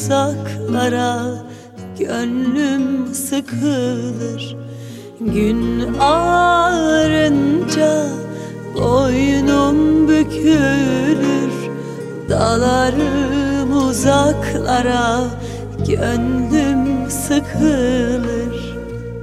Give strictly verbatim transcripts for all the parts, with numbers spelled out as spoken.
uzaklara gönlüm sıkılır. Gün ağarınca boynum bükülür. Dalarım uzaklara gönlüm sıkılır.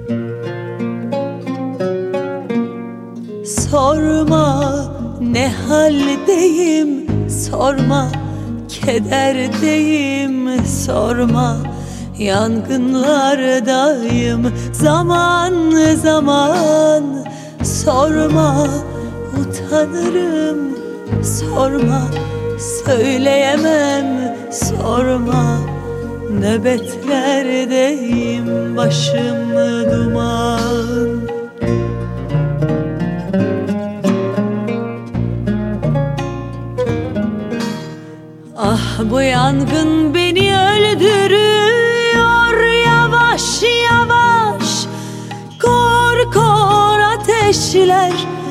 Sorma ne haldeyim, sorma kederdeyim, sorma yangınlardayım. Zaman zaman sorma, utanırım, sorma söyleyemem, sorma nöbetlerdeyim, başım duman. Ah bu yangın beni öldürüyor, yavaş yavaş. Kor kor ateşler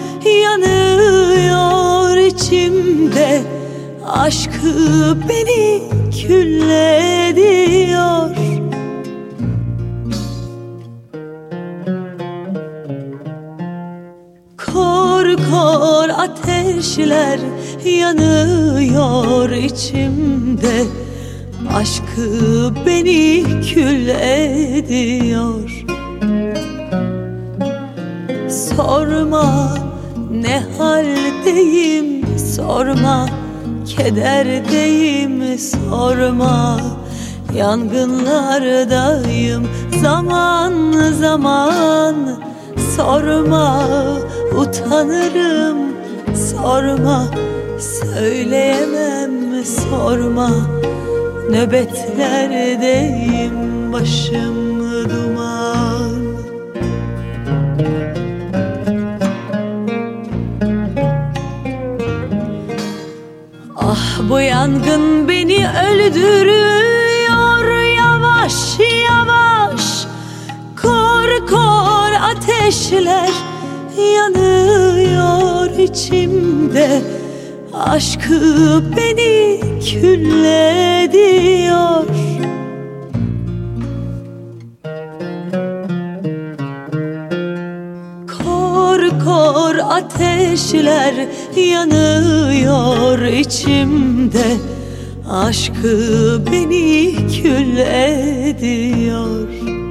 yanıyor içimde. Aşkı beni kül ediyor. Kor kor ateşler yanıyor içimde. Aşkı beni kül ediyor. Sorma ne haldeyim, sorma kederdeyim, sorma yangınlardayım. Zaman zaman sorma, utanırım, sorma söyleyemem, sorma nöbetlerdeyim, başım duman. Ah bu yangın beni öldürüyor, yavaş yavaş. Kor kor ateşler yanıyor içimde. Aşkı beni kül ediyor. Kor kor ateşler yanıyor içimde. Aşkı beni kül ediyor.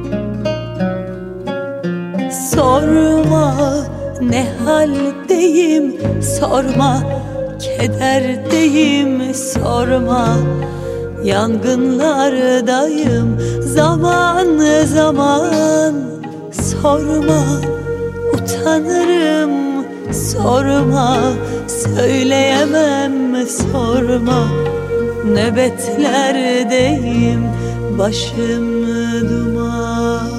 Sorma ne haldeyim, sorma kederdeyim, sorma yangınlardayım. Zaman zaman sorma, utanırım, sorma söyleyemem, sorma nöbetlerdeyim, başım duman.